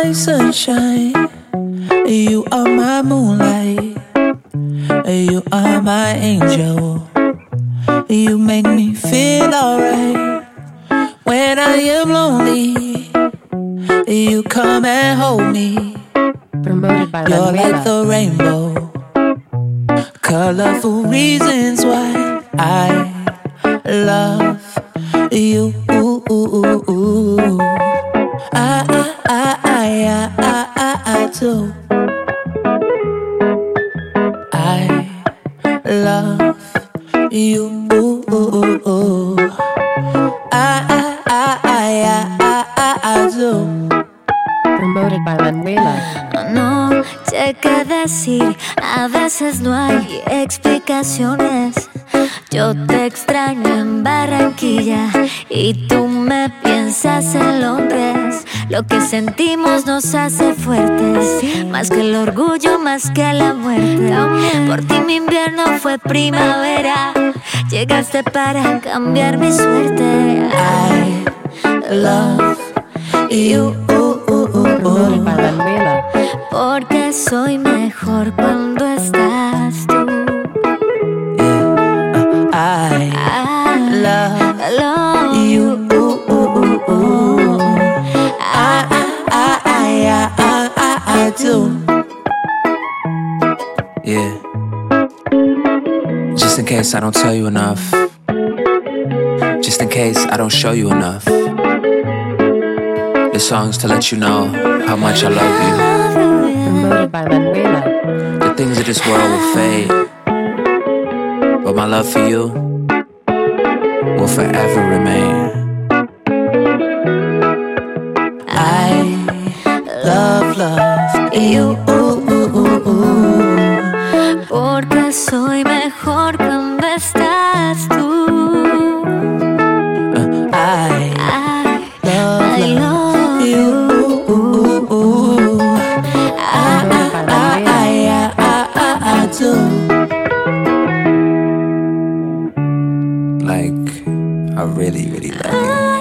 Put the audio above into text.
my sunshine, you are my moonlight, you are my angel. You make me feel alright. When I am lonely, you come and hold me. Promoted by You're Manuela. like the rainbow, colorful reasons why I love you. I do. I love you. I do. Promoted by Manuela. No sé qué decir, a veces no hay explicaciones. Yo te extraño en Barranquilla y tú me piensas en Londres. Lo que sentimos nos hace fuertes, más que el orgullo, más que la muerte. Por ti mi invierno fue primavera, llegaste para cambiar mi suerte. I love you. Promoted by Manuela. Porque soy mejor cuando estás tú. I love love you. I do. Yeah. Just in case I don't tell you enough. Just in case I don't show you enough. This song's to let you know how much I love you. Promoted by Manuela. The things of this world will fade, but my love for you will forever remain. I love you. Porque soy mejor cuando estás tú. I I love you. I do. Like, I really, really love you.